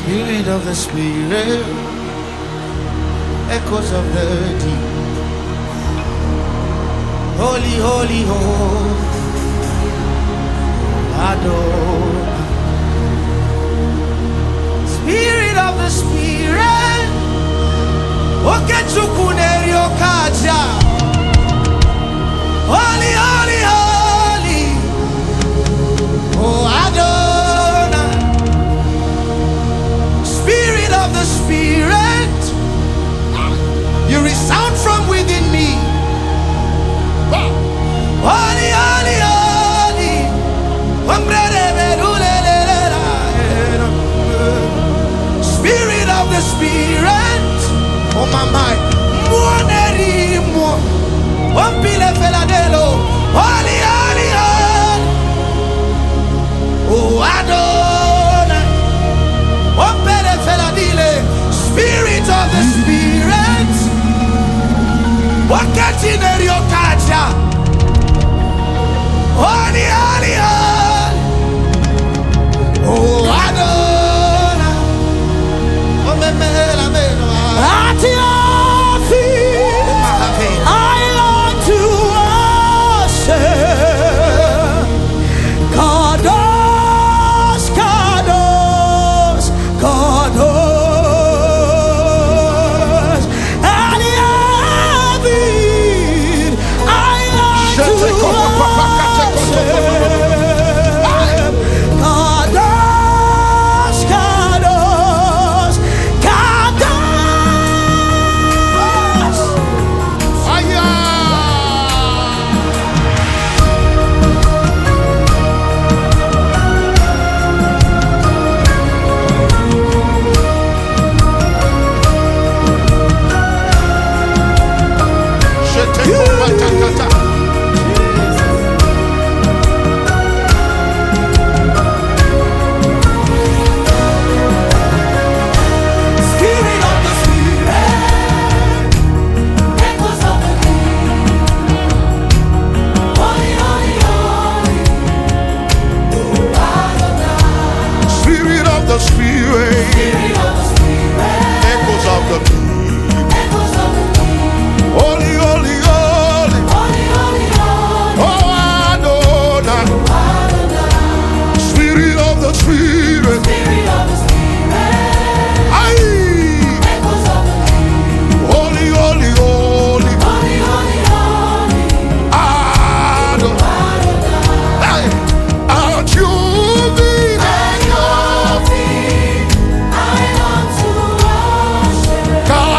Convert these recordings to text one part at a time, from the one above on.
Spirit of the Spirit, echoes of the deep. Holy, holy, holy, Adonai. Spirit of the Spirit, Okechukunerio Kaja. Holy, holy, holy, oh Adonai. Spirit of the Spirit, you resound from within me. Holy, holy, holy, Spirit of the Spirit, oh my mind, holy, holy, holy, oh Adonai, Spirit of the Spirit, holy, holy, holy, oh Adonai, at your feet I long to worship. Kadosh, Kadosh, Kadosh, at your feet I long to worship. God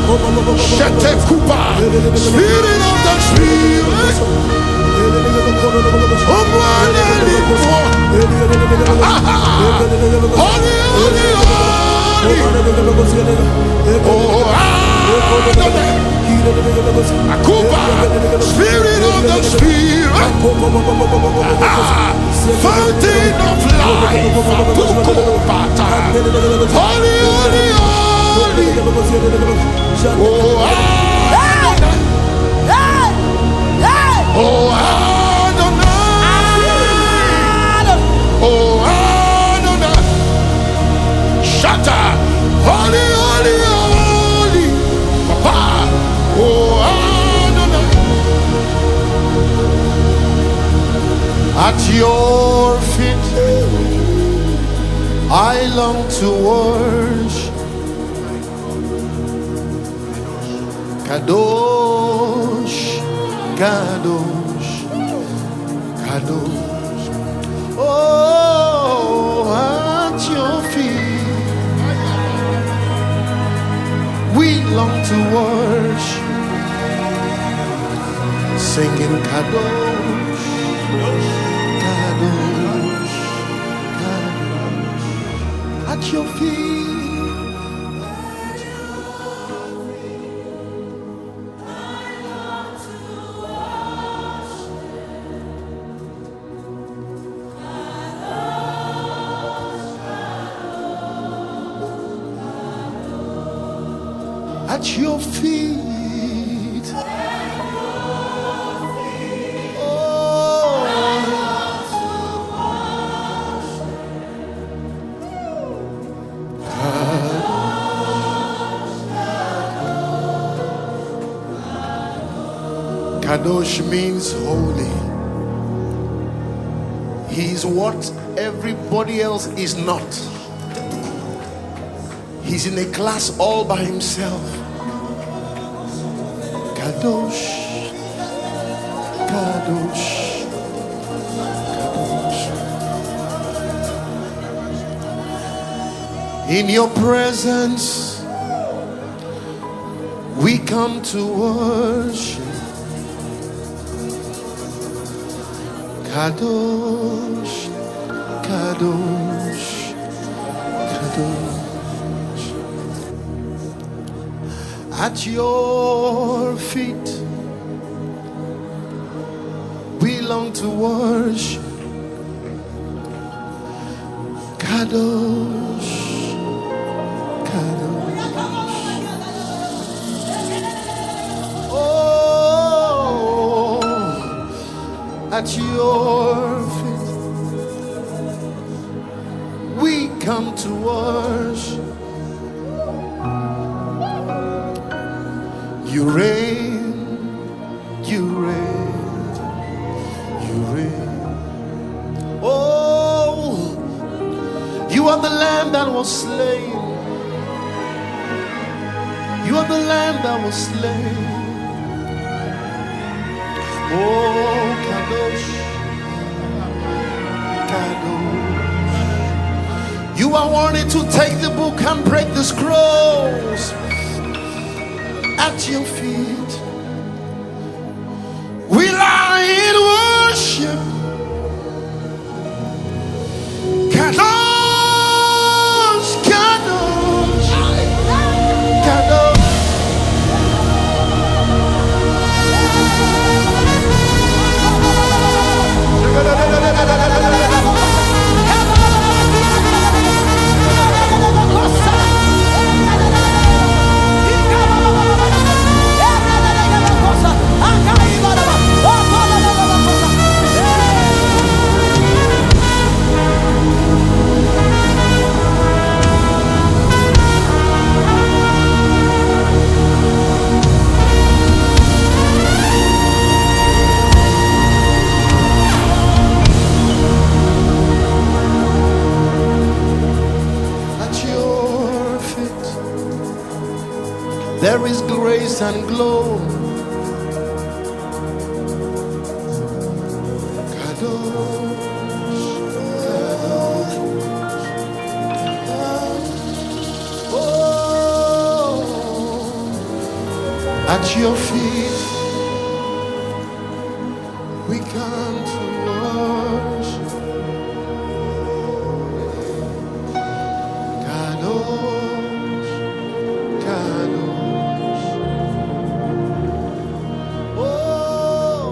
Shetekupa. Spirit of the Spirit. Holy, holy, holy. Oh, Akuba, Spirit of the Spirit, Fountain of life, Akukubata, Holy, holy, holy. Oh, oh, Adonai, oh, Adonai, Shatta, holy, holy, holy, Papa, oh, Adonai. At your feet, I long to worship. Kadosh, Kadosh, Kadosh. Oh, at your feet, we long to worship, singing Kadosh, Kadosh, Kadosh. At your feet. At your feet, oh, Kadosh means holy. He's what everybody else is not. He's in a class all by himself. Kadosh, Kadosh, Kadosh. In your presence, we come to worship. Kadosh, Kadosh, Kadosh. At your feet, we long to worship. Kadosh, Kadosh. Oh, at your feet, we come to worship. You reign, you reign, you reign. Oh, you are the Lamb that was slain. You are the Lamb that was slain. Oh, Kadosh, Kadosh. You are wanting to take the book and break the scrolls. At your feet, we lie in worship. Kadosh, Kadosh, Kadosh. There is grace and glory. Kadosh, Kadosh. Oh, At your feet, we come to worship. Kadosh, Kadosh. Oh,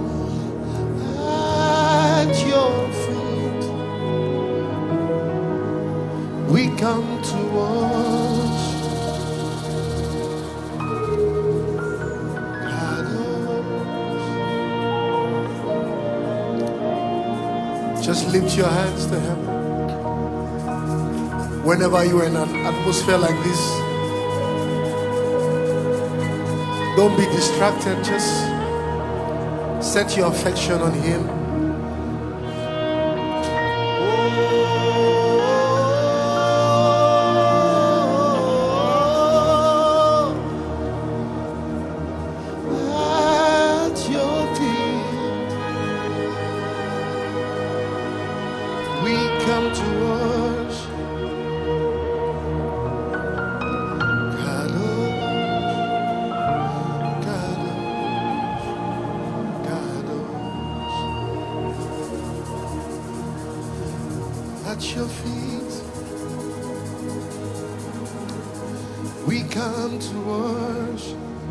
at your feet, we come to worship. Just lift your hands to heaven. Whenever you are in an atmosphere like this, don't be distracted. Just set your affection on Him. At your feet, we come to worship. Kadosh, Kadosh, Kadosh. At your feet, we come to worship.